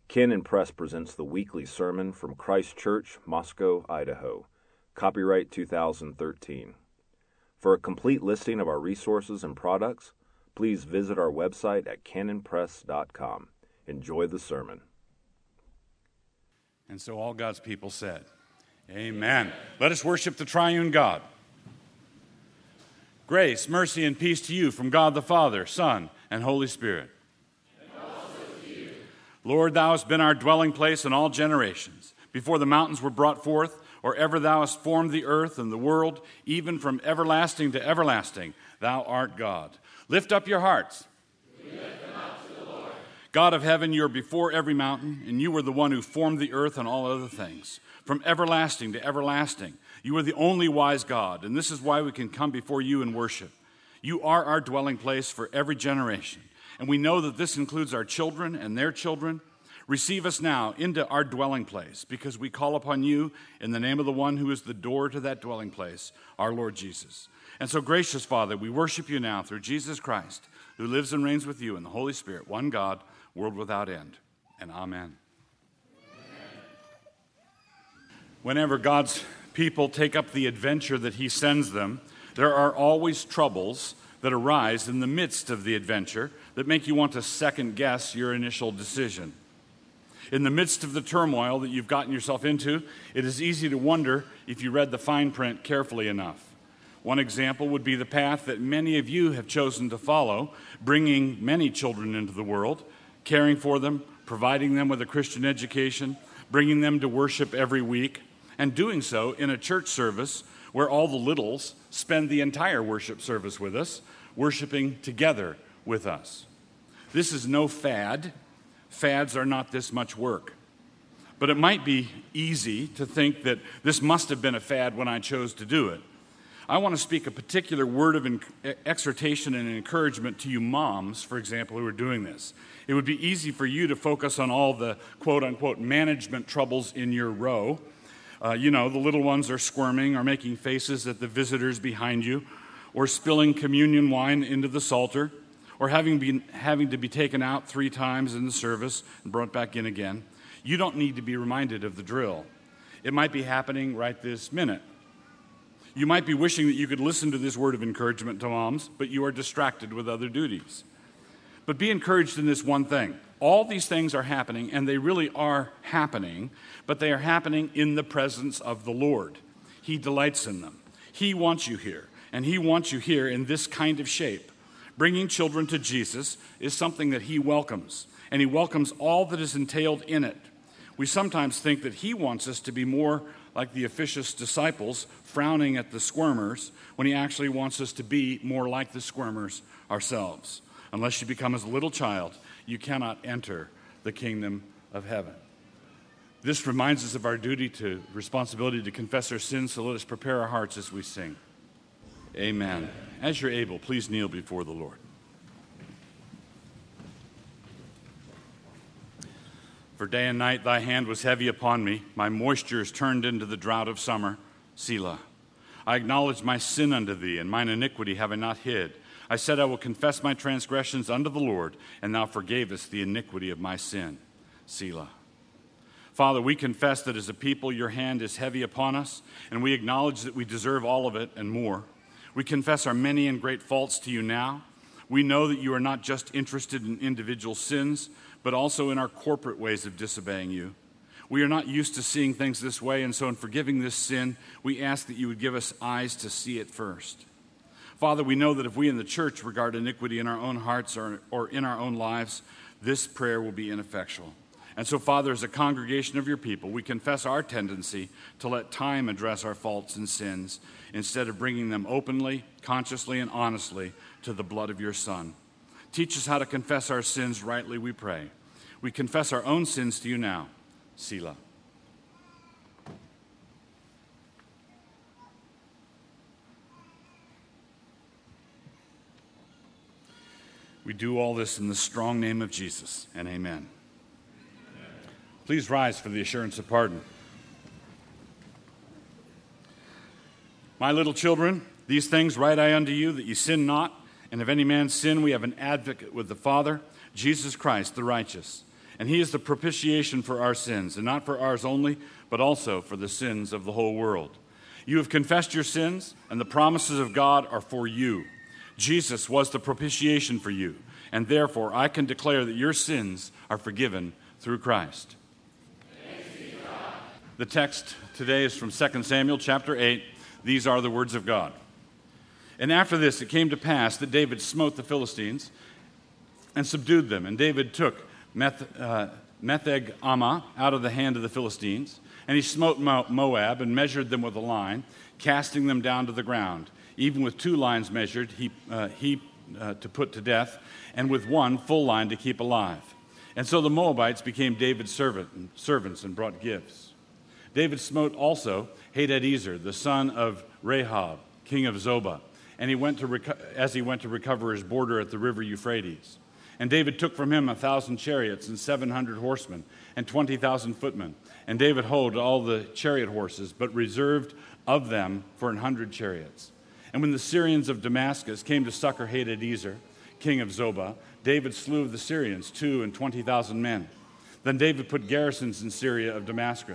Canon Press presents the weekly sermon from Christ Church, Moscow, Idaho. Copyright 2013. For a complete listing of our resources and products, please visit our website at canonpress.com. Enjoy the sermon. And so all God's people said, Amen. Let us worship the triune God. Grace, mercy, and peace to you from God the Father, Son, and Holy Spirit. Lord, thou hast been our dwelling place in all generations, before the mountains were brought forth, or ever thou hast formed the earth and the world, even from everlasting to everlasting, thou art God. Lift up your hearts. We lift them up to the Lord. God of heaven, you are before every mountain, and you are the one who formed the earth and all other things. From everlasting to everlasting, you are the only wise God, and this is why we can come before you and worship. You are our dwelling place for every generation. And we know that this includes our children and their children. Receive us now into our dwelling place, because we call upon you in the name of the one who is the door to that dwelling place, our Lord Jesus. And so, gracious Father, we worship you now through Jesus Christ, who lives and reigns with you in the Holy Spirit, one God, world without end. And amen. Whenever God's people take up the adventure that he sends them, there are always troubles that arise in the midst of the adventure that make you want to second-guess your initial decision. In the midst of the turmoil that you've gotten yourself into, it is easy to wonder if you read the fine print carefully enough. One example would be the path that many of you have chosen to follow, bringing many children into the world, caring for them, providing them with a Christian education, bringing them to worship every week, and doing so in a church service where all the littles spend the entire worship service with us, worshiping together with us. This is no fad. Fads are not this much work. But it might be easy to think that this must have been a fad when I chose to do it. I want to speak a particular word of exhortation and encouragement to you moms, for example, who are doing this. It would be easy for you to focus on all the quote-unquote management troubles in your row. The little ones are squirming or making faces at the visitors behind you, or spilling communion wine into the Psalter, or having to be taken out 3 times in the service and brought back in again. You don't need to be reminded of the drill. It might be happening right this minute. You might be wishing that you could listen to this word of encouragement to moms, but you are distracted with other duties. But be encouraged in this one thing. All these things are happening, and they really are happening, but they are happening in the presence of the Lord. He delights in them. He wants you here, and he wants you here in this kind of shape. Bringing children to Jesus is something that he welcomes, and he welcomes all that is entailed in it. We sometimes think that he wants us to be more like the officious disciples, frowning at the squirmers, when he actually wants us to be more like the squirmers ourselves. Unless you become as a little child, you cannot enter the kingdom of heaven. This reminds us of our responsibility to confess our sins, so let us prepare our hearts as we sing. Amen. As you're able, please kneel before the Lord. For day and night thy hand was heavy upon me. My moisture is turned into the drought of summer. Selah. I acknowledge my sin unto thee, and mine iniquity have I not hid. I said, I will confess my transgressions unto the Lord, and thou forgavest the iniquity of my sin. Selah. Father, we confess that as a people your hand is heavy upon us, and we acknowledge that we deserve all of it and more. We confess our many and great faults to you now. We know that you are not just interested in individual sins, but also in our corporate ways of disobeying you. We are not used to seeing things this way, and so in forgiving this sin, we ask that you would give us eyes to see it first. Father, we know that if we in the church regard iniquity in our own hearts or in our own lives, this prayer will be ineffectual. And so, Father, as a congregation of your people, we confess our tendency to let time address our faults and sins instead of bringing them openly, consciously, and honestly to the blood of your Son. Teach us how to confess our sins rightly, we pray. We confess our own sins to you now. Selah. We do all this in the strong name of Jesus, and amen. Please rise for the assurance of pardon. My little children, these things write I unto you, that ye sin not. And if any man sin, we have an advocate with the Father, Jesus Christ the righteous. And he is the propitiation for our sins, and not for ours only, but also for the sins of the whole world. You have confessed your sins, and the promises of God are for you. Jesus was the propitiation for you, and therefore I can declare that your sins are forgiven through Christ. The text today is from 2 Samuel chapter 8. These are the words of God. And after this it came to pass that David smote the Philistines and subdued them. And David took Metheg Ammah out of the hand of the Philistines. And he smote Moab and measured them with a line, casting them down to the ground. Even with 2 lines measured, he to put to death, and with 1 full line to keep alive. And so the Moabites became David's servants and brought gifts. David smote also Hadadezer, the son of Rehob, king of Zobah, and he went to recover his border at the river Euphrates. And David took from him 1,000 chariots and 700 horsemen and 20,000 footmen. And David houghed all the chariot horses, but reserved of them for 100 chariots. And when the Syrians of Damascus came to succor Hadadezer, king of Zobah, David slew of the Syrians 20,000 men. Then David put garrisons in Syria of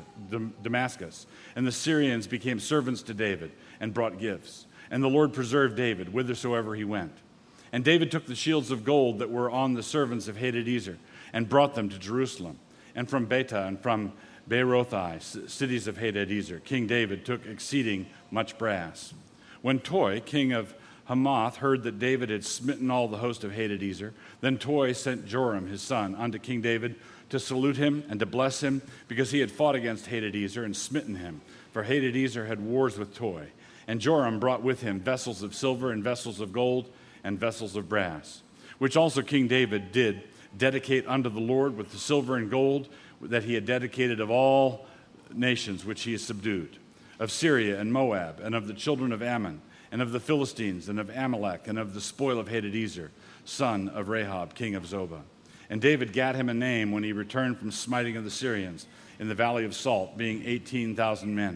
Damascus, and the Syrians became servants to David and brought gifts. And the Lord preserved David whithersoever he went. And David took the shields of gold that were on the servants of Hadadezer and brought them to Jerusalem. And from Betah and from Beerothai, cities of Hadadezer, King David took exceeding much brass. When Toi, king of Hamath, heard that David had smitten all the host of Hadadezer, then Toi sent Joram his son unto King David to salute him and to bless him, because he had fought against Hadadezer and smitten him. For Hadadezer had wars with Toi. And Joram brought with him vessels of silver and vessels of gold and vessels of brass, which also King David did dedicate unto the Lord with the silver and gold that he had dedicated of all nations which he has subdued, of Syria and Moab, and of the children of Ammon, and of the Philistines, and of Amalek, and of the spoil of Hadadezer, son of Rehob, king of Zobah. And David gat him a name when he returned from smiting of the Syrians in the valley of Salt, being 18,000 men.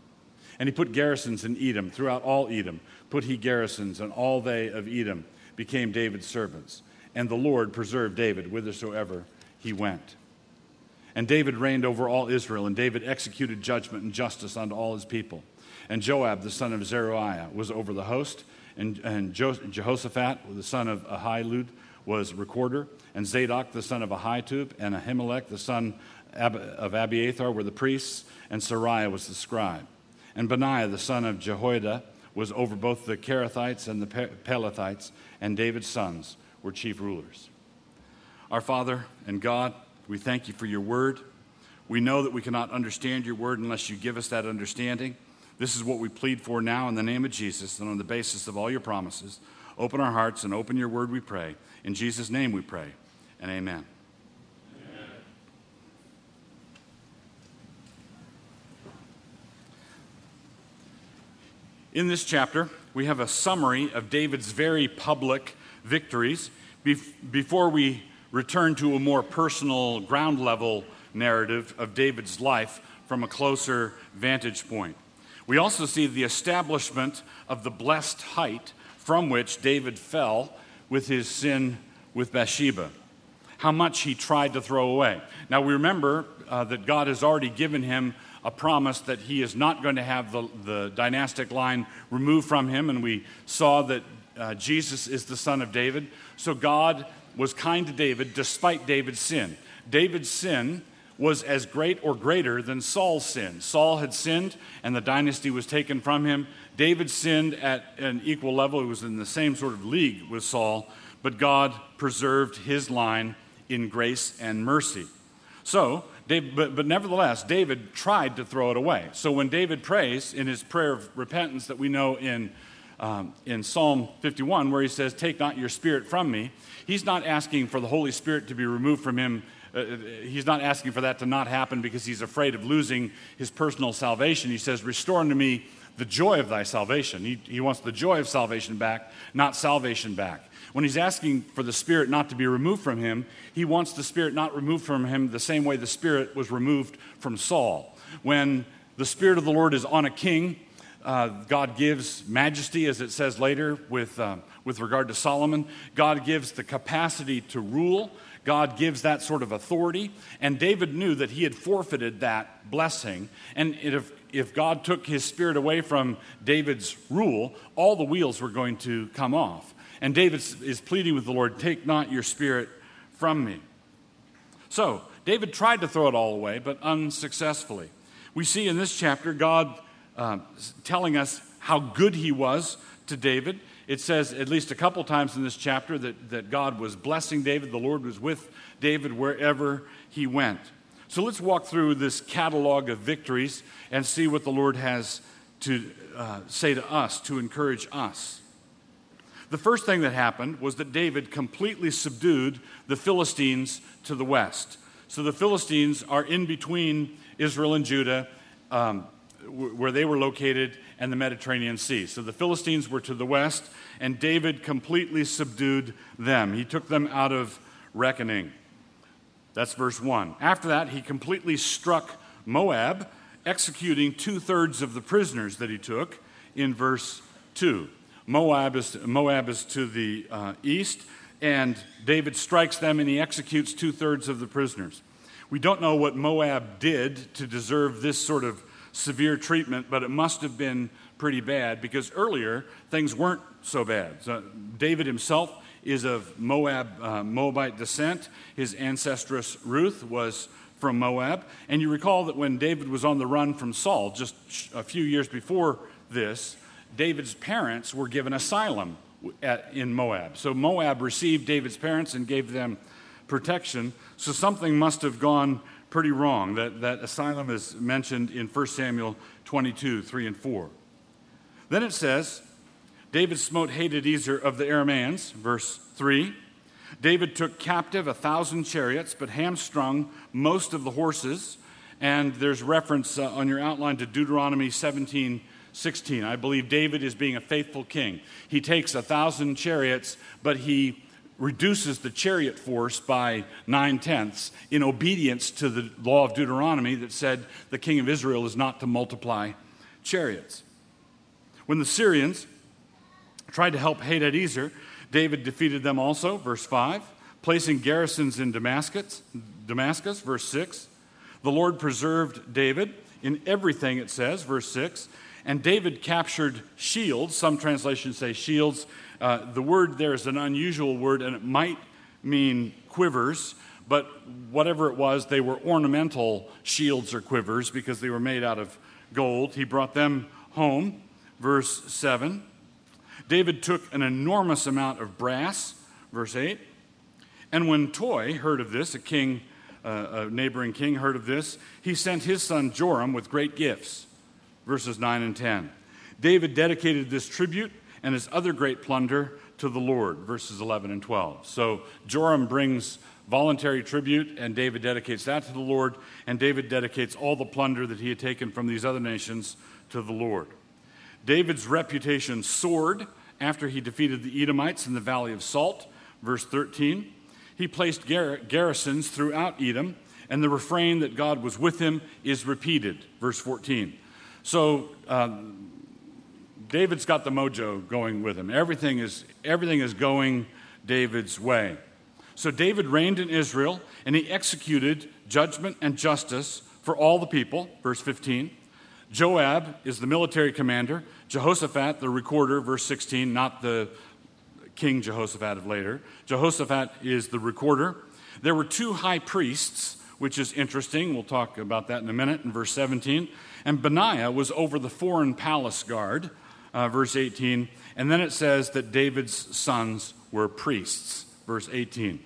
And he put garrisons in Edom, throughout all Edom put he garrisons, and all they of Edom became David's servants. And the Lord preserved David whithersoever he went. And David reigned over all Israel, and David executed judgment and justice unto all his people. And Joab, the son of Zeruiah, was over the host, and Jehoshaphat, the son of Ahilud, was recorder, and Zadok, the son of Ahitub, and Ahimelech, the son of Abiathar, were the priests, and Sariah was the scribe. And Benaiah, the son of Jehoiada, was over both the Kerethites and the Pelethites, and David's sons were chief rulers. Our Father and God, we thank you for your word. We know that we cannot understand your word unless you give us that understanding. This is what we plead for now in the name of Jesus and on the basis of all your promises. Open our hearts and open your word, we pray. In Jesus' name we pray, and amen. In this chapter, we have a summary of David's very public victories before we return to a more personal, ground-level narrative of David's life from a closer vantage point. We also see the establishment of the blessed height from which David fell with his sin with Bathsheba, how much he tried to throw away. Now, we remember that God has already given him a promise that he is not going to have the dynastic line removed from him, and we saw that Jesus is the son of David. So God was kind to David despite David's sin. David's sin was as great or greater than Saul's sin. Saul had sinned, and the dynasty was taken from him. David sinned at an equal level. He was in the same sort of league with Saul, but God preserved his line in grace and mercy. So, but nevertheless, David tried to throw it away. So when David prays in his prayer of repentance that we know in Psalm 51, where he says, "Take not your spirit from me," he's not asking for the Holy Spirit to be removed from him. He's not asking for that to not happen because he's afraid of losing his personal salvation. He says, "Restore unto me the joy of thy salvation." He wants the joy of salvation back, not salvation back. When he's asking for the Spirit not to be removed from him, he wants the Spirit not removed from him the same way the Spirit was removed from Saul. When the Spirit of the Lord is on a king, God gives majesty, as it says later with regard to Solomon. God gives the capacity to rule. God gives that sort of authority, and David knew that he had forfeited that blessing. And if God took his spirit away from David's rule, all the wheels were going to come off. And David is pleading with the Lord, "Take not your spirit from me." So David tried to throw it all away, but unsuccessfully. We see in this chapter God telling us how good he was to David. It says at least a couple times in this chapter that God was blessing David. The Lord was with David wherever he went. So let's walk through this catalog of victories and see what the Lord has to say to us, to encourage us. The first thing that happened was that David completely subdued the Philistines to the west. So the Philistines are in between Israel and Judah, where they were located, and the Mediterranean Sea. So the Philistines were to the west, and David completely subdued them. He took them out of reckoning. That's verse 1. After that, he completely struck Moab, executing 2/3 of the prisoners that he took in verse 2. Moab is to the east, and David strikes them and he executes 2/3 of the prisoners. We don't know what Moab did to deserve this sort of severe treatment, but it must have been pretty bad because earlier things weren't so bad. So David himself is of Moabite descent. His ancestress Ruth was from Moab. And you recall that when David was on the run from Saul, just a few years before this, David's parents were given asylum in Moab. So Moab received David's parents and gave them protection. So something must have gone pretty wrong. That asylum is mentioned in 1 Samuel 22, 3 and 4. Then it says, David smote Hadadezer of the Arameans, verse 3. David took captive 1,000 chariots, but hamstrung most of the horses. And there's reference on your outline to Deuteronomy 17:16. I believe David is being a faithful king. He takes 1,000 chariots, but he reduces the chariot force by 9/10 in obedience to the law of Deuteronomy that said the king of Israel is not to multiply chariots. When the Syrians tried to help Hadadezer, David defeated them also, verse 5, placing garrisons in Damascus, verse 6. The Lord preserved David in everything, it says, verse 6. And David captured shields. Some translations say shields. The word there is an unusual word, and it might mean quivers, but whatever it was, they were ornamental shields or quivers because they were made out of gold. He brought them home, verse 7. David took an enormous amount of brass, verse 8. And when Toi heard of this, a neighboring king heard of this, he sent his son Joram with great gifts, verses 9 and 10. David dedicated this tribute and his other great plunder to the Lord, verses 11 and 12. So Joram brings voluntary tribute, and David dedicates that to the Lord, and David dedicates all the plunder that he had taken from these other nations to the Lord. David's reputation soared after he defeated the Edomites in the Valley of Salt, verse 13. He placed garrisons throughout Edom, and the refrain that God was with him is repeated, verse 14. So David's got the mojo going with him. Everything is going David's way. So David reigned in Israel, and he executed judgment and justice for all the people, verse 15. Joab is the military commander. Jehoshaphat, the recorder, verse 16, not the King Jehoshaphat of later. Jehoshaphat is the recorder. There were 2 high priests, which is interesting. We'll talk about that in a minute, in verse 17. And Benaiah was over the foreign palace guard, verse 18. And then it says that David's sons were priests, verse 18.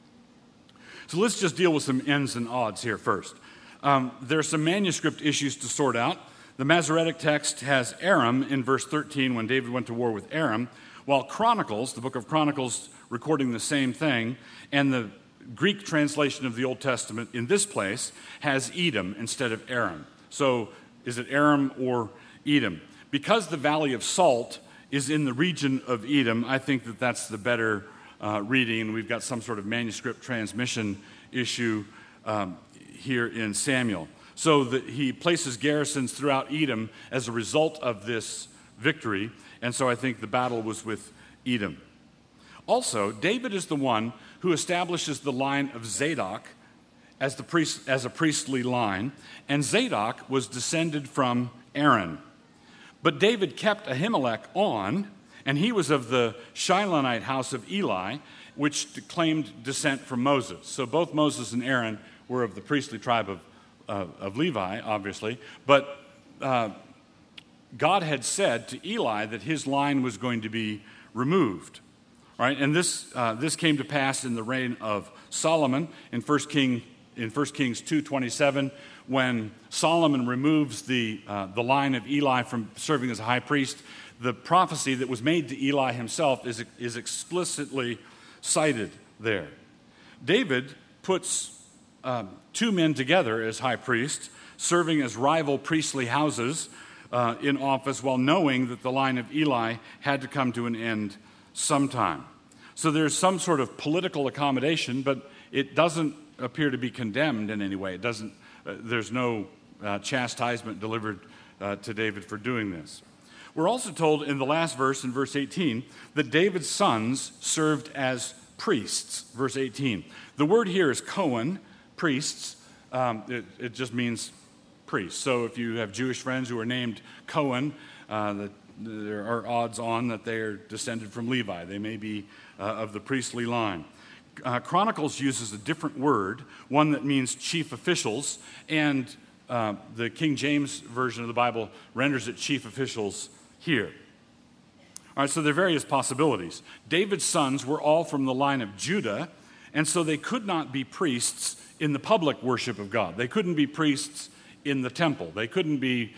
So let's just deal with some ends and odds here first. There are some manuscript issues to sort out. The Masoretic text has Aram in verse 13 when David went to war with Aram, while Chronicles, the book of Chronicles, recording the same thing, and the Greek translation of the Old Testament in this place has Edom instead of Aram. So is it Aram or Edom? Because the Valley of Salt is in the region of Edom, I think that that's the better reading, and we've got some sort of manuscript transmission issue here in Samuel. So that he places garrisons throughout Edom as a result of this victory, and so I think the battle was with Edom. Also, David is the one who establishes the line of Zadok as a priestly line, and Zadok was descended from Aaron. But David kept Ahimelech on, and he was of the Shilonite house of Eli, which claimed descent from Moses. So both Moses and Aaron were of the priestly tribe of Levi, obviously, but God had said to Eli that his line was going to be removed. All right, and this came to pass in the reign of Solomon in 1 Kings 2:27, when Solomon removes the line of Eli from serving as a high priest. The prophecy that was made to Eli himself is explicitly cited there. David puts two men together as high priests, serving as rival priestly houses in office, while knowing that the line of Eli had to come to an end sometime. So there's some sort of political accommodation, but it doesn't appear to be condemned in any way. It doesn't. There's no chastisement delivered to David for doing this. We're also told in the last verse, in verse 18, that David's sons served as priests. Verse 18. The word here is Cohen, priests. It just means priests. So if you have Jewish friends who are named Cohen, there are odds on that they are descended from Levi. They may be of the priestly line. Chronicles uses a different word, one that means chief officials, and the King James Version of the Bible renders it chief officials here. All right, so there are various possibilities. David's sons were all from the line of Judah, and so they could not be priests in the public worship of God. They couldn't be priests in the temple. They couldn't be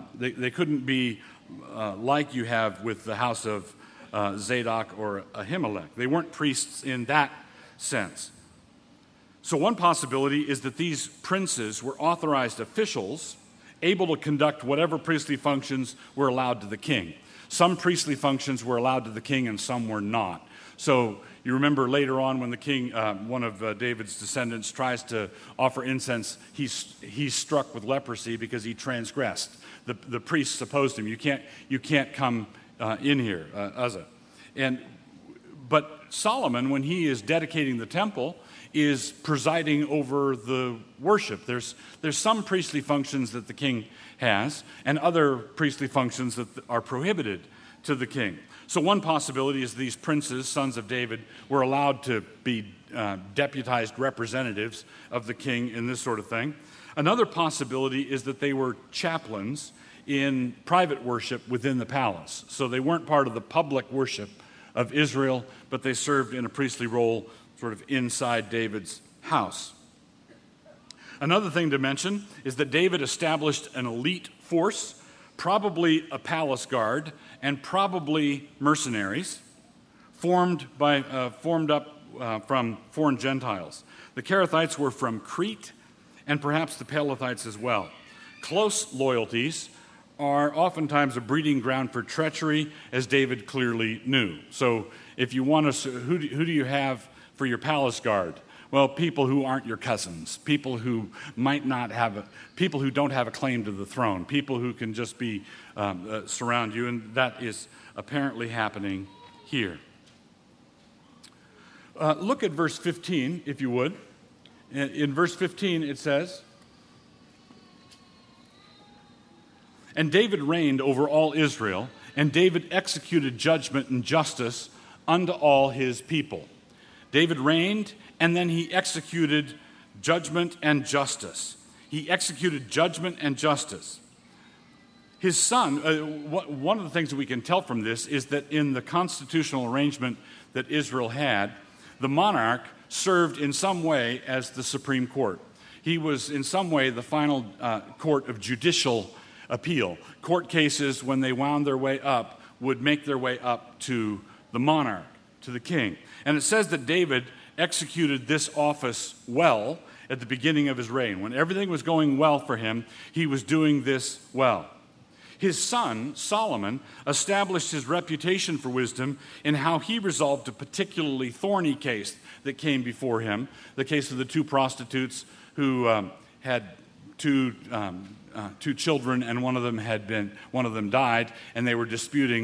like you have with the house of Zadok or Ahimelech. They weren't priests in that sense. So one possibility is that these princes were authorized officials able to conduct whatever priestly functions were allowed to the king. Some priestly functions were allowed to the king and some were not. So you remember later on when the king, one of David's descendants, tries to offer incense, he's struck with leprosy because he transgressed. The priests opposed him. You can't come in here, Uzzah. But Solomon, when he is dedicating the temple, is presiding over the worship. There's some priestly functions that the king has and other priestly functions that are prohibited to the king. So one possibility is these princes, sons of David, were allowed to be deputized representatives of the king in this sort of thing. Another possibility is that they were chaplains in private worship within the palace. So they weren't part of the public worship of Israel, but they served in a priestly role sort of inside David's house. Another thing to mention is that David established an elite force, probably a palace guard, and probably mercenaries, formed up from foreign Gentiles. The Kerethites were from Crete, and perhaps the Pelethites as well. Close loyalties are oftentimes a breeding ground for treachery, as David clearly knew. So if you want to, who do you have for your palace guard? Well, people who aren't your cousins, people who people who don't have a claim to the throne, people who can just be surround you, and that is apparently happening here. Look at verse 15, if you would. In verse 15, it says, "And David reigned over all Israel, and David executed judgment and justice unto all his people." David reigned, and then he executed judgment and justice. He executed judgment and justice. His son, one of the things that we can tell from this is that in the constitutional arrangement that Israel had, the monarch served in some way as the Supreme Court. He was in some way the final court of judicial appeal. Court cases, when they wound their way up, would make their way up to the monarch, to the king. And it says that David executed this office well at the beginning of his reign. When everything was going well for him, he was doing this well. His son, Solomon, established his reputation for wisdom in how he resolved a particularly thorny case that came before him, the case of the two prostitutes who had two children, and one of them died, and they were disputing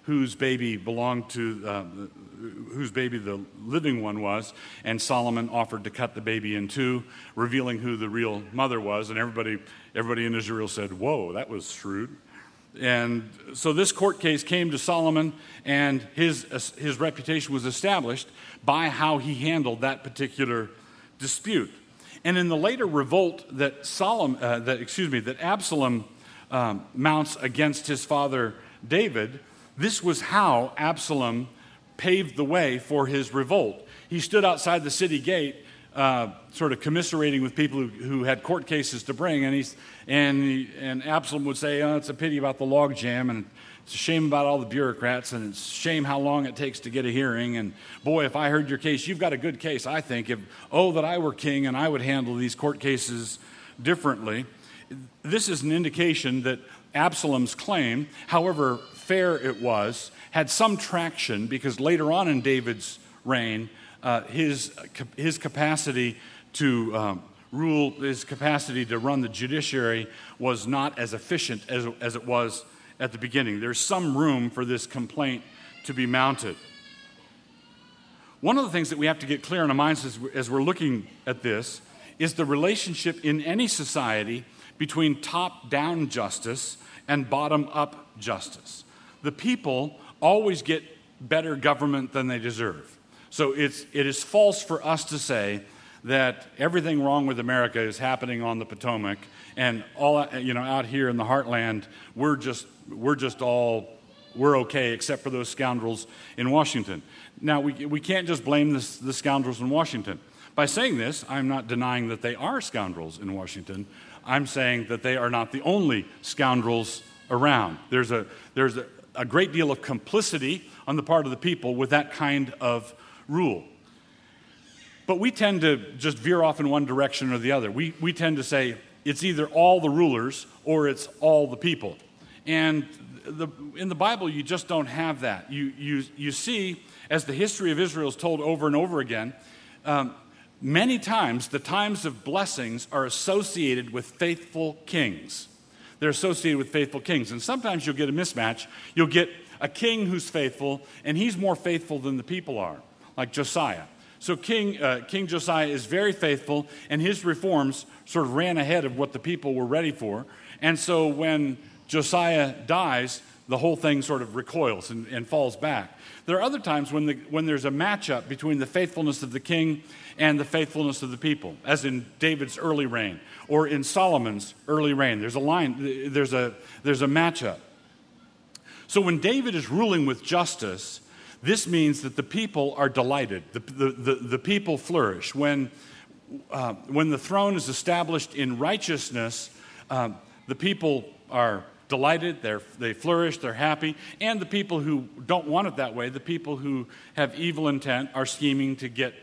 whose baby belonged to, whose baby the living one was, and Solomon offered to cut the baby in two, revealing who the real mother was, and everybody in Israel said, "Whoa, that was shrewd." And so this court case came to Solomon, and his reputation was established by how he handled that particular dispute. And in the later revolt that Absalom mounts against his father David, this was how Absalom paved the way for his revolt. He stood outside the city gate, sort of commiserating with people who had court cases to bring, and Absalom would say, "Oh, it's a pity about the logjam, and it's a shame about all the bureaucrats, and it's a shame how long it takes to get a hearing, and boy, if I heard your case, you've got a good case, I think. That I were king, and I would handle these court cases differently." This is an indication that Absalom's claim, however fair it was, had some traction, because later on in David's reign, his capacity to rule, his capacity to run the judiciary was not as efficient as it was at the beginning. There's some room for this complaint to be mounted. One of the things that we have to get clear in our minds as we're looking at this is the relationship in any society between top-down justice and bottom-up justice. The people always get better government than they deserve. So it is false for us to say that everything wrong with America is happening on the Potomac, and all out here in the heartland, we're okay except for those scoundrels in Washington. Now we can't just blame the scoundrels in Washington. By saying this, I'm not denying that they are scoundrels in Washington. I'm saying that they are not the only scoundrels around. There's a great deal of complicity on the part of the people with that kind of rule. But we tend to just veer off in one direction or the other. We tend to say it's either all the rulers or it's all the people. And in the Bible, you just don't have that. You see, as the history of Israel is told over and over again, many times the times of blessings are associated with faithful kings. They're associated with faithful kings. And sometimes you'll get a mismatch. You'll get a king who's faithful, and he's more faithful than the people are, like Josiah. So King Josiah is very faithful, and his reforms sort of ran ahead of what the people were ready for. And so when Josiah dies, the whole thing sort of recoils and falls back. There are other times when there's a matchup between the faithfulness of the king and the faithfulness of the people, as in David's early reign or in Solomon's early reign. There's a matchup. So when David is ruling with justice, this means that the people are delighted. The people flourish. When the throne is established in righteousness, the people are delighted, they flourish, they're happy, and the people who don't want it that way, the people who have evil intent, are scheming to get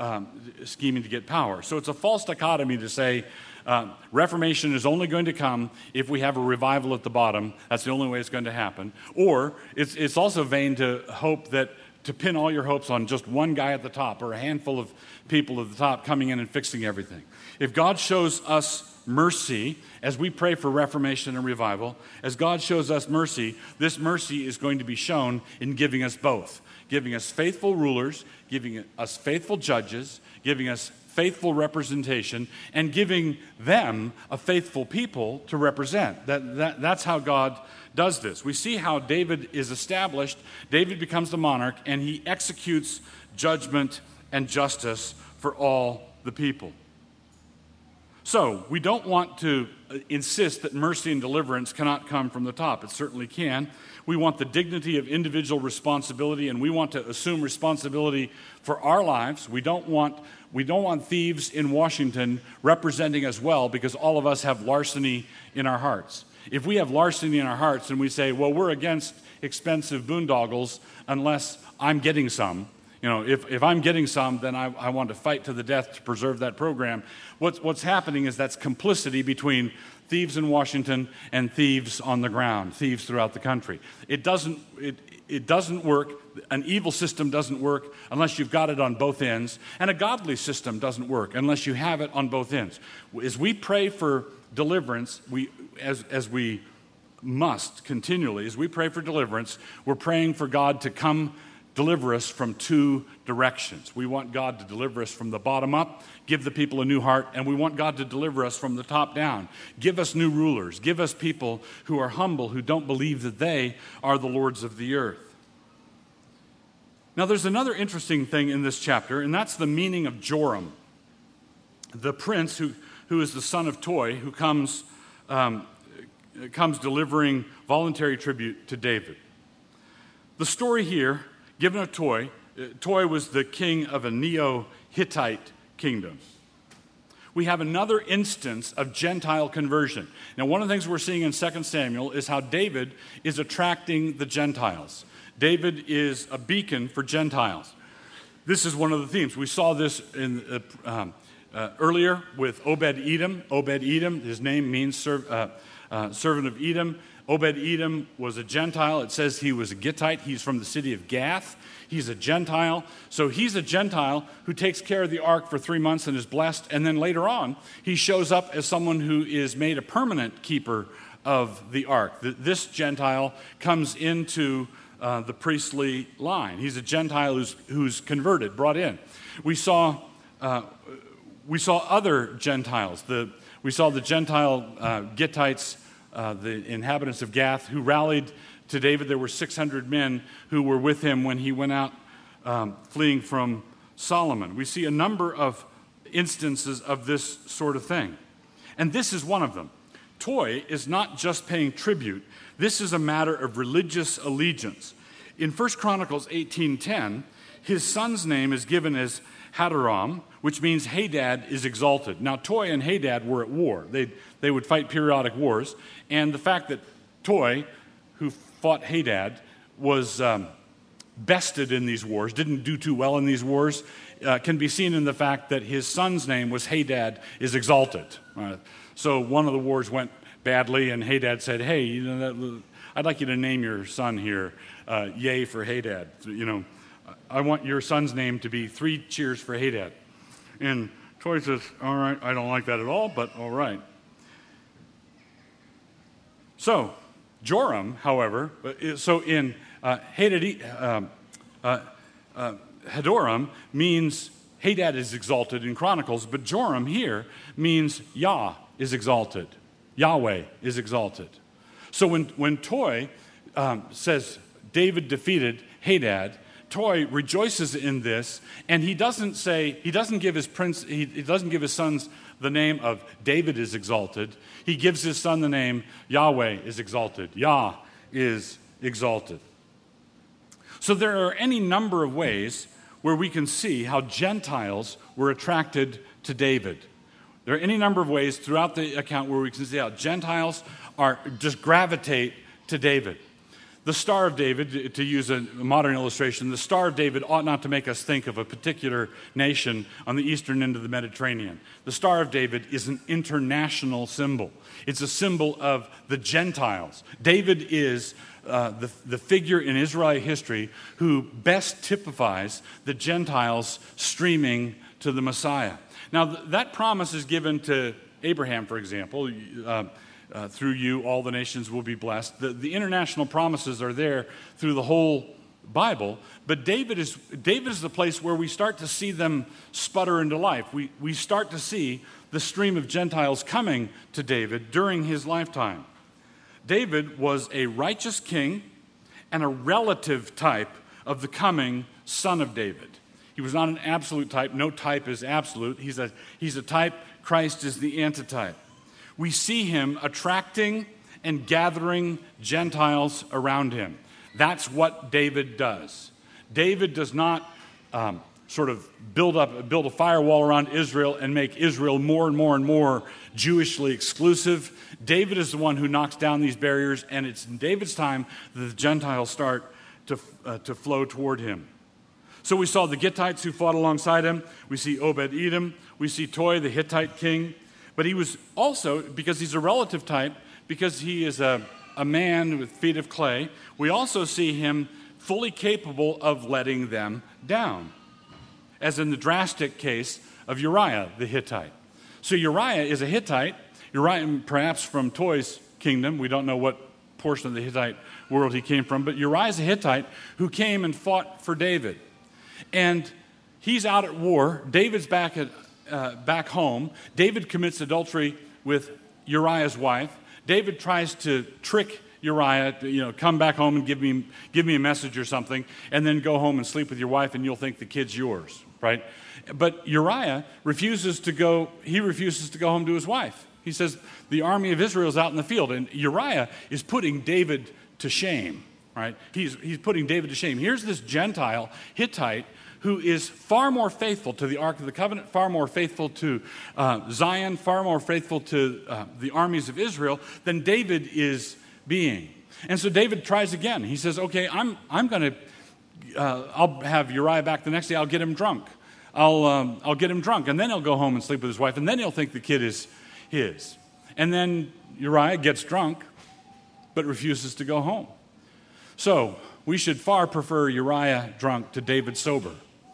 power. So it's a false dichotomy to say Reformation is only going to come if we have a revival at the bottom. That's the only way it's going to happen. Or it's also vain to hope to pin all your hopes on just one guy at the top or a handful of people at the top coming in and fixing everything. If God shows us mercy, as we pray for reformation and revival, as God shows us mercy, this mercy is going to be shown in giving us both. Giving us faithful rulers, giving us faithful judges, giving us faithful representation, and giving them a faithful people to represent. That's how God does this. We see how David is established. David becomes the monarch, and he executes judgment and justice for all the people. So, we don't want to insist that mercy and deliverance cannot come from the top. It certainly can. We want the dignity of individual responsibility, and we want to assume responsibility for our lives. We don't want thieves in Washington representing us well, because all of us have larceny in our hearts. If we have larceny in our hearts and we say, well, we're against expensive boondoggles unless I'm getting some, if I'm getting some, then I want to fight to the death to preserve that program. What's happening is that's complicity between thieves in Washington and thieves on the ground, thieves throughout the country. It doesn't work. An evil system doesn't work unless you've got it on both ends, and a godly system doesn't work unless you have it on both ends. As we pray for deliverance, as we must continually, as we pray for deliverance, we're praying for God to come deliver us from two directions. We want God to deliver us from the bottom up, give the people a new heart, and we want God to deliver us from the top down. Give us new rulers. Give us people who are humble, who don't believe that they are the lords of the earth. Now, there's another interesting thing in this chapter, and that's the meaning of Joram, the prince who is the son of Toi, who comes delivering voluntary tribute to David. The story here, given of Toi was the king of a Neo-Hittite kingdom. We have another instance of Gentile conversion. Now, one of the things we're seeing in 2 Samuel is how David is attracting the Gentiles. David is a beacon for Gentiles. This is one of the themes. We saw this in earlier with Obed-Edom. Obed-Edom, his name means servant of Edom. Obed-Edom was a Gentile. It says he was a Gittite. He's from the city of Gath. He's a Gentile. So he's a Gentile who takes care of the ark for 3 months and is blessed. And then later on, he shows up as someone who is made a permanent keeper of the ark. This Gentile comes into the priestly line. He's a Gentile who's converted, brought in. We saw other Gentiles. We saw the Gentile Gittites, the inhabitants of Gath, who rallied to David. There were 600 men who were with him when he went out fleeing from Solomon. We see a number of instances of this sort of thing. And this is one of them. Toi is not just paying tribute. This is a matter of religious allegiance. In 1 Chronicles 18:10, his son's name is given as Hadoram, which means Hadad is exalted. Now, Toi and Hadad were at war. They would fight periodic wars. And the fact that Toi, who fought Hadad, was bested in these wars, didn't do too well in these wars, can be seen in the fact that his son's name was Hadad is exalted. So one of the wars went badly, and Hadad said, hey, I'd like you to name your son here, Yay for Hadad. I want your son's name to be 3 cheers for Hadad. And Toi says, all right, I don't like that at all, but all right. So, Joram, however, Hadoram means Hadad is exalted in Chronicles, but Joram here means Yah is exalted. Yahweh is exalted. So when Toi says David defeated Hadad, Toi rejoices in this, and he doesn't give his sons the name of David is exalted. He gives his son the name Yahweh is exalted. Yah is exalted. So there are any number of ways where we can see how Gentiles were attracted to David. There are any number of ways throughout the account where we can see how Gentiles just gravitate to David. The Star of David, to use a modern illustration, the Star of David ought not to make us think of a particular nation on the eastern end of the Mediterranean. The Star of David is an international symbol. It's a symbol of the Gentiles. David is the figure in Israeli history who best typifies the Gentiles streaming to the Messiah. Now, that promise is given to Abraham, for example. Through you, all the nations will be blessed. The international promises are there through the whole Bible, but David is the place where we start to see them sputter into life. We start to see the stream of Gentiles coming to David during his lifetime. David was a righteous king and a relative type of the coming son of David. He was not an absolute type. No type is absolute. He's a type. Christ is the antitype. We see him attracting and gathering Gentiles around him. That's what David does. David does not sort of build a firewall around Israel and make Israel more and more and more Jewishly exclusive. David is the one who knocks down these barriers, and it's in David's time that the Gentiles start to flow toward him. So we saw the Gittites who fought alongside him. We see Obed-Edom. We see Toi, the Hittite king. But he was also, because he's a relative type, because he is a man with feet of clay, we also see him fully capable of letting them down, as in the drastic case of Uriah the Hittite. So Uriah is a Hittite. Uriah, perhaps from Toi's kingdom. We don't know what portion of the Hittite world he came from, but Uriah is a Hittite who came and fought for David. And he's out at war. David's back home. David commits adultery with Uriah's wife. David tries to trick Uriah to, come back home and give me a message or something, and then go home and sleep with your wife, and you'll think the kid's yours, right? But Uriah refuses to go home to his wife. He says, the army of Israel is out in the field, and Uriah is putting David to shame, right? He's putting David to shame. Here's this Gentile Hittite who is far more faithful to the Ark of the Covenant, far more faithful to Zion, far more faithful to the armies of Israel than David is being. And so David tries again. He says, okay, I'll have Uriah back the next day. I'll get him drunk. I'll get him drunk, and then he'll go home and sleep with his wife, and then he'll think the kid is his. And then Uriah gets drunk, but refuses to go home. So we should far prefer Uriah drunk to David sober.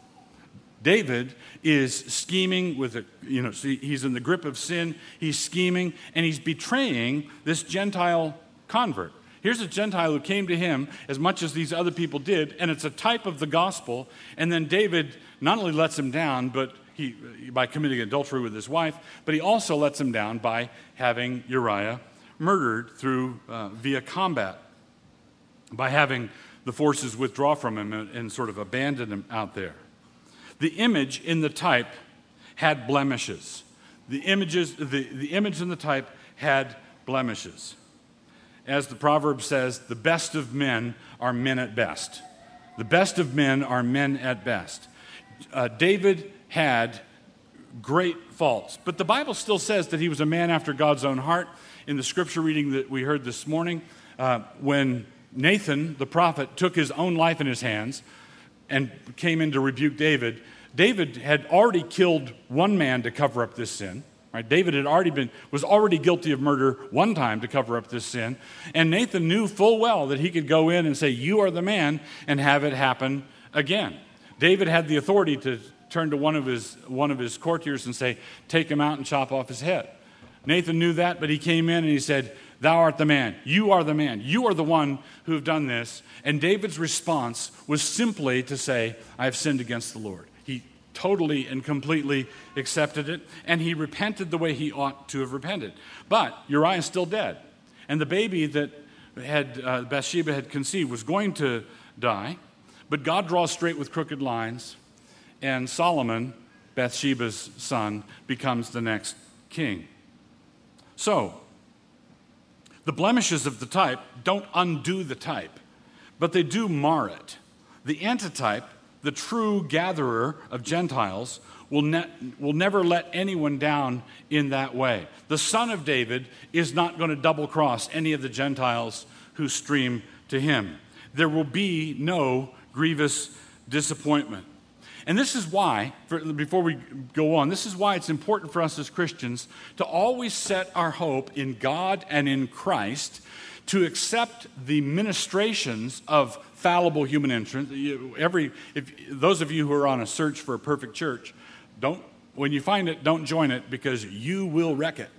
David is scheming he's in the grip of sin, he's scheming, and he's betraying this Gentile convert. Here's a Gentile who came to him as much as these other people did, and it's a type of the gospel, and then David not only lets him down by committing adultery with his wife, but he also lets him down by having Uriah murdered via combat, by having the forces withdraw from him and sort of abandon him out there. The image in the type had blemishes. The image in the type had blemishes. As the proverb says, the best of men are men at best. The best of men are men at best. David had great faults, but the Bible still says that he was a man after God's own heart. In the scripture reading that we heard this morning, when Nathan, the prophet, took his own life in his hands and came in to rebuke David, David had already killed one man to cover up this sin. Right? David was already guilty of murder one time to cover up this sin, and Nathan knew full well that he could go in and say, "You are the man," and have it happen again. David had the authority to turn to one of his courtiers and say, "Take him out and chop off his head." Nathan knew that, but he came in and he said, "Thou art the man. You are the man. You are the one who have done this." And David's response was simply to say, "I have sinned against the Lord." He totally and completely accepted it, and he repented the way he ought to have repented. But Uriah is still dead, and the baby that Bathsheba had conceived was going to die, but God draws straight with crooked lines, and Solomon, Bathsheba's son, becomes the next king. So, the blemishes of the type don't undo the type, but they do mar it. The antitype, the true gatherer of Gentiles, will never let anyone down in that way. The Son of David is not going to double-cross any of the Gentiles who stream to him. There will be no grievous disappointment. And this is why, before we go on, this is why it's important for us as Christians to always set our hope in God and in Christ, to accept the ministrations of fallible human entrance. Those of you who are on a search for a perfect church, when you find it, don't join it, because you will wreck it.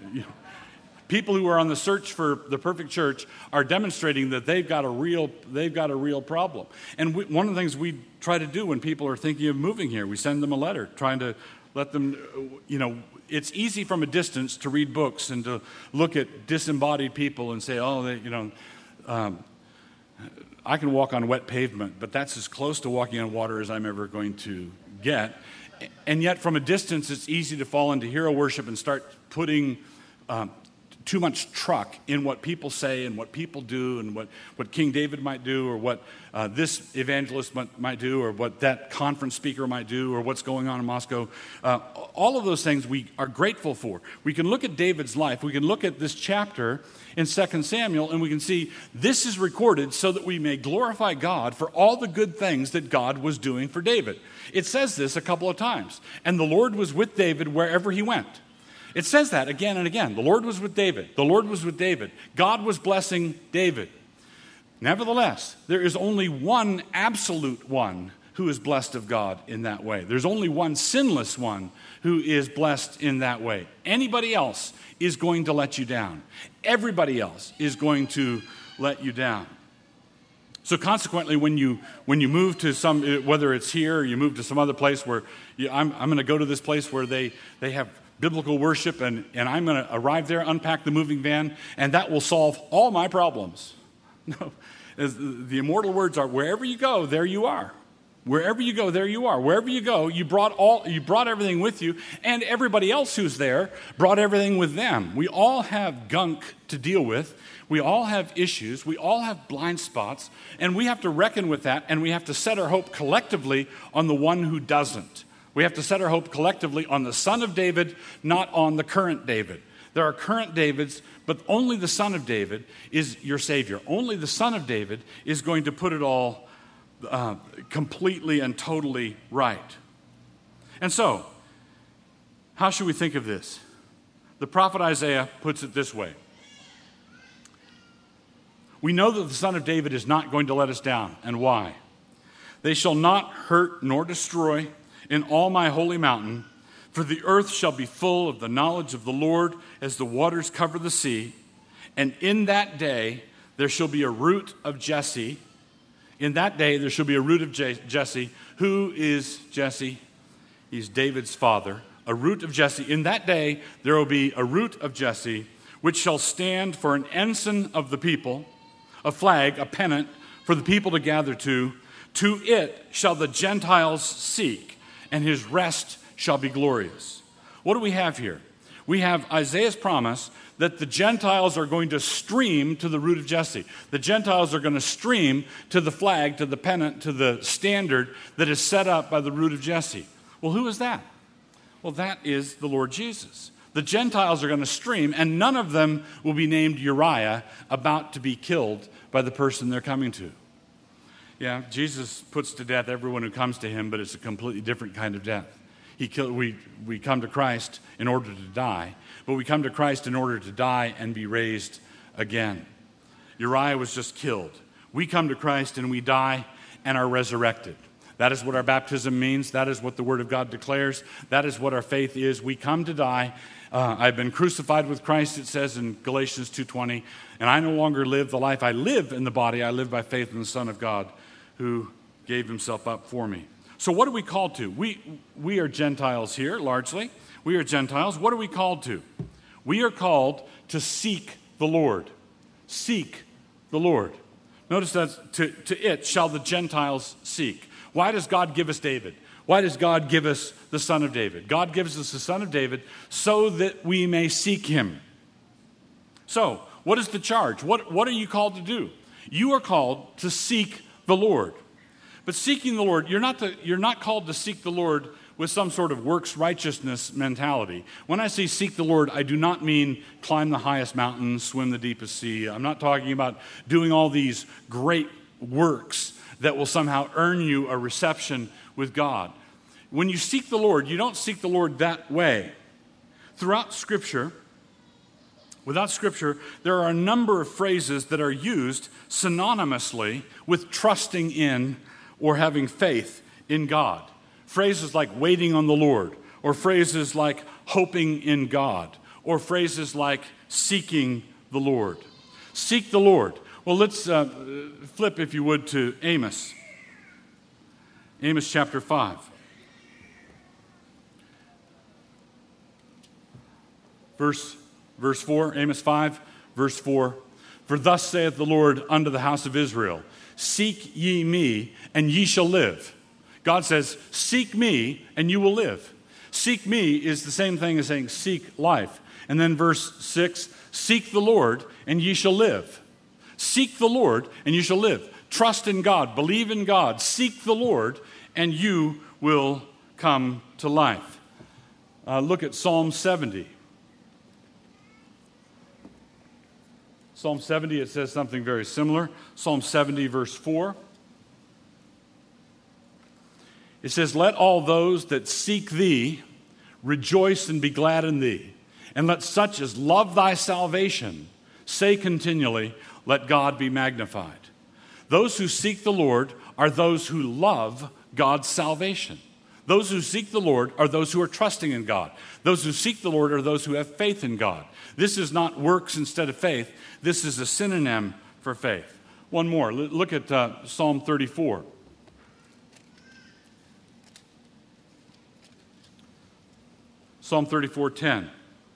People who are on the search for the perfect church are demonstrating that they've got a real problem. And one of the things we try to do when people are thinking of moving here, we send them a letter trying to let them, it's easy from a distance to read books and to look at disembodied people and say, I can walk on wet pavement, but that's as close to walking on water as I'm ever going to get. And yet from a distance, it's easy to fall into hero worship and start putting too much truck in what people say and what people do and what King David might do, or what this evangelist might do, or what that conference speaker might do, or what's going on in Moscow. All of those things we are grateful for. We can look at David's life. We can look at this chapter in 2 Samuel, and we can see this is recorded so that we may glorify God for all the good things that God was doing for David. It says this a couple of times. And the Lord was with David wherever he went. It says that again and again. The Lord was with David. The Lord was with David. God was blessing David. Nevertheless, there is only one absolute one who is blessed of God in that way. There's only one sinless one who is blessed in that way. Anybody else is going to let you down. Everybody else is going to let you down. So consequently, when you move to some, whether it's here or you move to some other place where I'm going to go to this place where they have biblical worship, and I'm going to arrive there, unpack the moving van, and that will solve all my problems. No, as the immortal words are, wherever you go, there you are. Wherever you go, there you are. Wherever you go, you brought everything with you, and everybody else who's there brought everything with them. We all have gunk to deal with. We all have issues. We all have blind spots, and we have to reckon with that, and we have to set our hope collectively on the one who doesn't. We have to set our hope collectively on the Son of David, not on the current David. There are current Davids, but only the Son of David is your Savior. Only the Son of David is going to put it all completely and totally right. And so, how should we think of this? The prophet Isaiah puts it this way. We know that the Son of David is not going to let us down. And why? They shall not hurt nor destroy in all my holy mountain, for the earth shall be full of the knowledge of the Lord as the waters cover the sea. And in that day there shall be a root of Jesse. In that day there shall be a root of Jesse. Who is Jesse? He's David's father. A root of Jesse. In that day there will be a root of Jesse, which shall stand for an ensign of the people, a flag, a pennant for the people to gather to. To it shall the Gentiles seek, and his rest shall be glorious. What do we have here? We have Isaiah's promise that the Gentiles are going to stream to the root of Jesse. The Gentiles are going to stream to the flag, to the pennant, to the standard that is set up by the root of Jesse. Well, who is that? Well, that is the Lord Jesus. The Gentiles are going to stream, and none of them will be named Uriah, about to be killed by the person they're coming to. Yeah, Jesus puts to death everyone who comes to him, but it's a completely different kind of death. We come to Christ in order to die, but we come to Christ in order to die and be raised again. Uriah was just killed. We come to Christ and we die and are resurrected. That is what our baptism means. That is what the Word of God declares. That is what our faith is. We come to die. I've been crucified with Christ, it says in Galatians 2:20, and I no longer live the life I live in the body. I live by faith in the Son of God who gave himself up for me. So what are we called to? We are Gentiles here, largely. We are Gentiles. What are we called to? We are called to seek the Lord. Seek the Lord. Notice that to it shall the Gentiles seek. Why does God give us David? Why does God give us the Son of David? God gives us the Son of David so that we may seek him. So, what is the charge? What are you called to do? You are called to seek the Lord. But seeking the Lord, you're not called to seek the Lord with some sort of works righteousness mentality. When I say seek the Lord, I do not mean climb the highest mountain, swim the deepest sea. I'm not talking about doing all these great works that will somehow earn you a reception with God. When you seek the Lord, you don't seek the Lord that way. Without Scripture, there are a number of phrases that are used synonymously with trusting in or having faith in God. Phrases like waiting on the Lord, or phrases like hoping in God, or phrases like seeking the Lord. Seek the Lord. Well, let's flip, if you would, to Amos. Amos chapter 5. Verse 4, Amos 5, verse 4. For thus saith the Lord unto the house of Israel, seek ye me, and ye shall live. God says, seek me, and you will live. Seek me is the same thing as saying seek life. And then verse 6, seek the Lord, and ye shall live. Seek the Lord, and you shall live. Trust in God, believe in God, seek the Lord, and you will come to life. Look at Psalm 70. Psalm 70, it says something very similar. Psalm 70, verse 4. It says, let all those that seek thee rejoice and be glad in thee. And let such as love thy salvation say continually, let God be magnified. Those who seek the Lord are those who love God's salvation. Those who seek the Lord are those who are trusting in God. Those who seek the Lord are those who have faith in God. This is not works instead of faith. This is a synonym for faith. One more. Look at Psalm 34. Psalm 34:10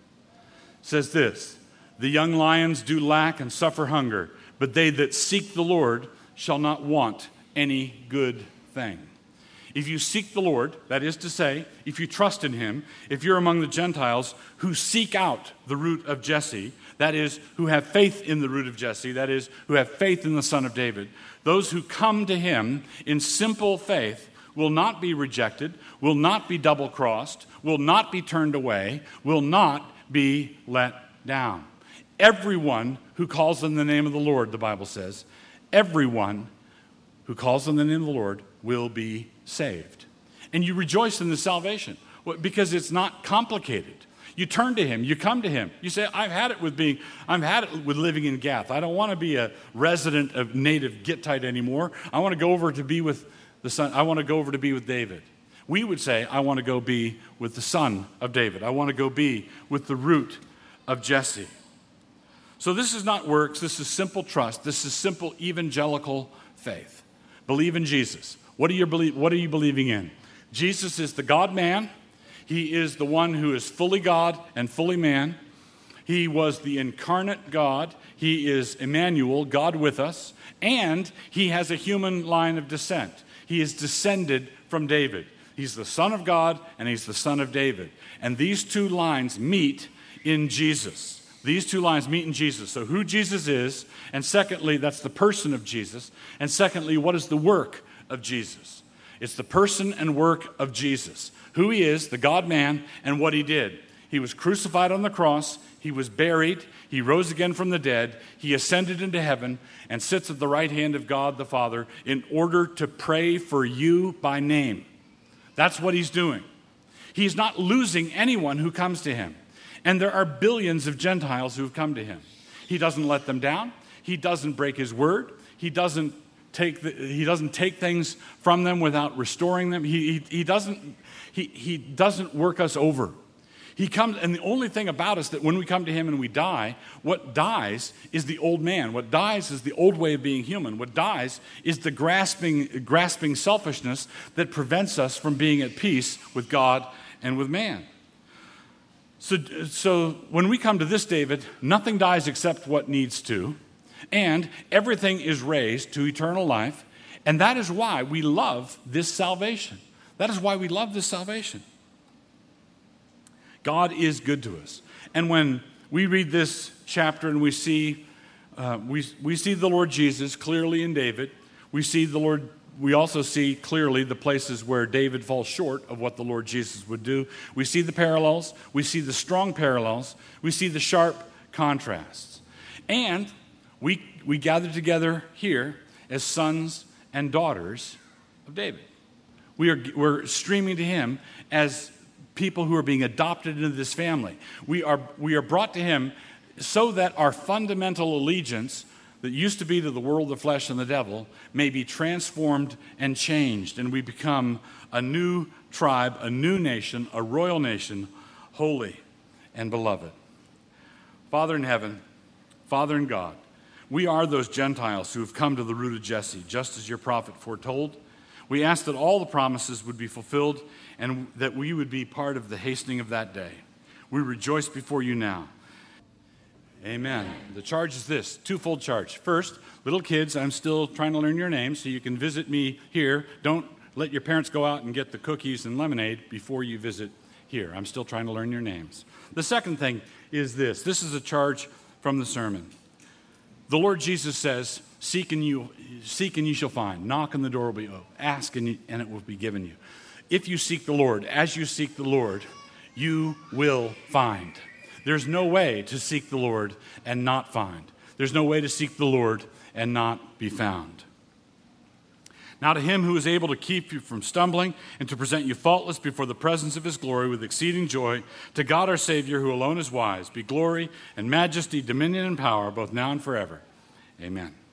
says this, "The young lions do lack and suffer hunger, but they that seek the Lord shall not want any good thing." If you seek the Lord, that is to say, if you trust in him, if you're among the Gentiles who seek out the root of Jesse, that is, who have faith in the root of Jesse, that is, who have faith in the Son of David, those who come to him in simple faith will not be rejected, will not be double-crossed, will not be turned away, will not be let down. Everyone who calls on the name of the Lord, the Bible says, everyone who calls on the name of the Lord will be saved. And you rejoice in the salvation because it's not complicated. You turn to him, you come to him. You say, I've had it with living in Gath. I don't want to be a resident of native Gittite anymore. I want to go over to be with the Son. I want to go over to be with David. We would say, I want to go be with the Son of David. I want to go be with the root of Jesse. So this is not works. This is simple trust. This is simple evangelical faith. Believe in Jesus. What are you believing in? Jesus is the God-man. He is the one who is fully God and fully man. He was the incarnate God. He is Emmanuel, God with us. And he has a human line of descent. He is descended from David. He's the Son of God and he's the Son of David. And these two lines meet in Jesus. These two lines meet in Jesus. So who Jesus is, and secondly, that's the person of Jesus. And secondly, what is the work of Jesus? It's the person and work of Jesus. Who he is, the God-man, and what he did. He was crucified on the cross. He was buried. He rose again from the dead. He ascended into heaven and sits at the right hand of God the Father in order to pray for you by name. That's what he's doing. He's not losing anyone who comes to him. And there are billions of Gentiles who have come to him. He doesn't let them down. He doesn't break his word. He doesn't take things from them without restoring them. He doesn't work us over. He comes, and the only thing about us that when we come to him and we die, what dies is the old man. What dies is the old way of being human. What dies is the grasping selfishness that prevents us from being at peace with God and with man. So when we come to this David, nothing dies except what needs to, and everything is raised to eternal life, and that is why we love this salvation. That is why we love this salvation. God is good to us. And when we read this chapter and we see the Lord Jesus clearly in David, we also see clearly the places where David falls short of what the Lord Jesus would do. We see the parallels. We see the strong parallels. We see the sharp contrasts. And we gather together here as sons and daughters of David. We're streaming to him as people who are being adopted into this family. We are brought to him so that our fundamental allegiance that used to be to the world, the flesh, and the devil may be transformed and changed, and we become a new tribe, a new nation, a royal nation, holy and beloved. Father in heaven, Father in God, we are those Gentiles who have come to the root of Jesse, just as your prophet foretold. We ask that all the promises would be fulfilled and that we would be part of the hastening of that day. We rejoice before you now. Amen. The charge is this, twofold charge. First, little kids, I'm still trying to learn your names, so you can visit me here. Don't let your parents go out and get the cookies and lemonade before you visit here. I'm still trying to learn your names. The second thing is this. This is a charge from the sermon. The Lord Jesus says, seek and you shall find. Knock and the door will be opened. Ask and it will be given you. If you seek the Lord, as you seek the Lord, you will find. There's no way to seek the Lord and not find. There's no way to seek the Lord and not be found. Now to him who is able to keep you from stumbling and to present you faultless before the presence of his glory with exceeding joy, to God our Savior, who alone is wise, be glory and majesty, dominion and power, both now and forever. Amen.